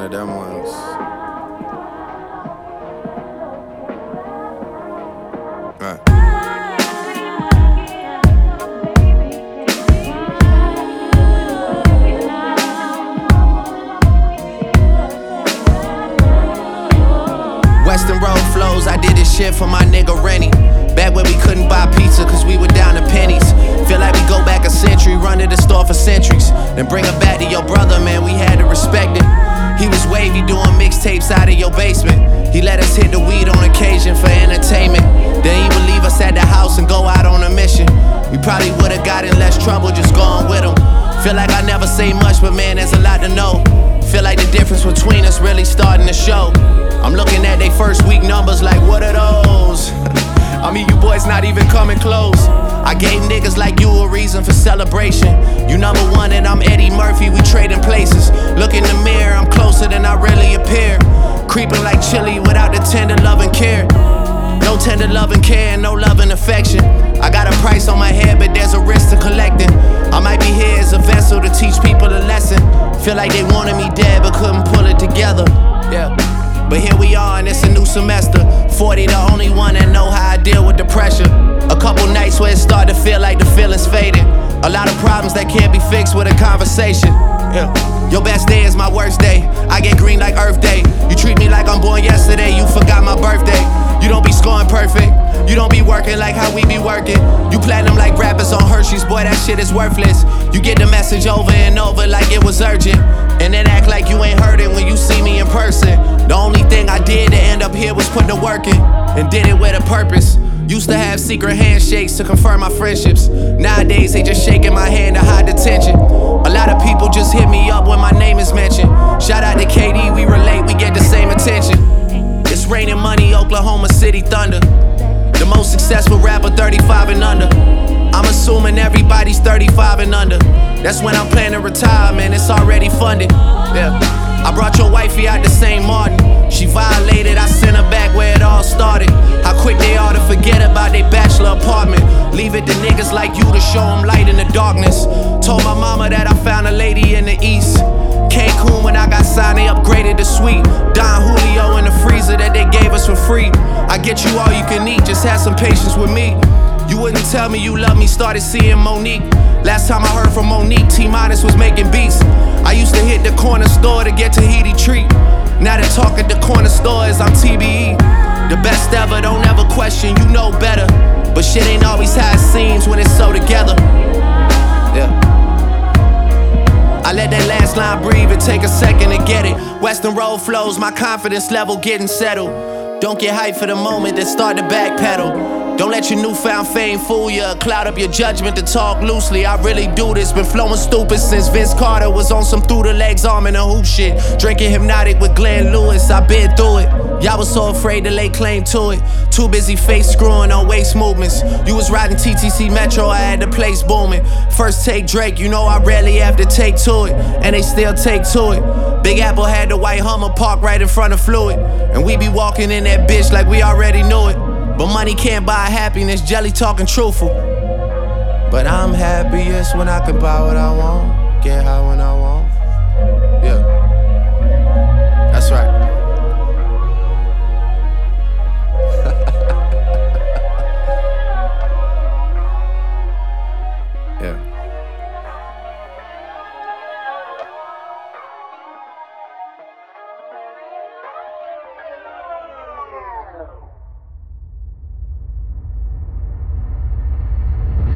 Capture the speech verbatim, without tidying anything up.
of them ones. Right. Western Road flows, I did this shit for my nigga Rennie. Back when we couldn't buy pizza cause we were down to pennies. Feel like we go back a century, run to the store for centuries. Then bring it back to your brother, man, we had to respect it. He was wavy doing mixtapes out of your basement. He let us hit the weed on occasion for entertainment. Then he would leave us at the house and go out on a mission. We probably would've got in less trouble just going with him. Feel like I never say much, but man, there's a lot to know. Feel like the difference between us really starting to show. I'm looking at they first week numbers like, what are those? I mean, you boys not even coming close. I gave niggas like you a reason for celebration. You number one and I'm Eddie Murphy, we trading places. Look in the mirror, I'm closer than I really appear. Creeping like chili without the tender love and care. No tender love and care, no love and affection. I got a price on my head, but there's a risk to collecting. I might be here as a vessel to teach people a lesson. Feel like they wanted me dead, but couldn't pull it together. Yeah. But here we are and it's a new semester. forty the only one that know how I deal with the pressure. A couple nights where it start to feel like the feeling's fading. A lot of problems that can't be fixed with a conversation. Yeah. Your best day is my worst day. I get green like Earth Day. You treat me like I'm born yesterday, you forgot my birthday. You don't be scoring perfect, you don't be working like how we be working. You platinum like rappers on Hershey's, boy that shit is worthless. You get the message over and over like it was urgent. And then act like you ain't heard it when you see me in person. The only thing I did to end up here was put the work in. And did it with a purpose. Used to have secret handshakes to confirm my friendships. Nowadays they just shaking my hand to hide the tension. A lot of people just hit me up when my name is mentioned. Shout out to K D, we relate, we get the same attention. It's raining money, Oklahoma City Thunder. The most successful rapper thirty-five and under. I'm assuming everybody's thirty-five and under. That's when I'm planning to retire, man, it's already funded. Yeah. I brought your wifey out to Saint Martin. She violated, I sent her back where it all started. How quick they are to forget about their bachelor apartment. Leave it to niggas like you to show them light in the darkness. Told my mama that I found a lady in the east. Cancun when I got signed, they upgraded the suite. Don Julio in the freezer that they gave us for free. I get you all you can eat, just have some patience with me. You wouldn't tell me you love me, started seeing Monique. Last time I heard from Monique, T-Minus was making beats. I used to hit the corner store to get Tahiti treat. Now they talk at the corner store as I'm T B E. The best ever, don't ever question, you know better. But shit ain't always how it seems when it's so together. Yeah. I let that last line breathe and take a second to get it. Western Road flows, my confidence level getting settled. Don't get hyped for the moment, then start to backpedal. Don't let your newfound fame fool you, cloud up your judgment to talk loosely. I really do this, been flowing stupid since Vince Carter was on some through the legs arm and a hoop shit. Drinking Hypnotic with Glenn Lewis, I been through it. Y'all was so afraid to lay claim to it. Too busy face screwing on waist movements. You was riding T T C Metro, I had the place booming. First take Drake, you know I rarely have to take to it. And they still take to it. Big Apple had the white Hummer parked right in front of Fluid. And we be walking in that bitch like we already knew it. But money can't buy happiness, Jelly talking truthful. But I'm happiest when I can buy what I want, get high when I want. Yeah, that's right. Yeah.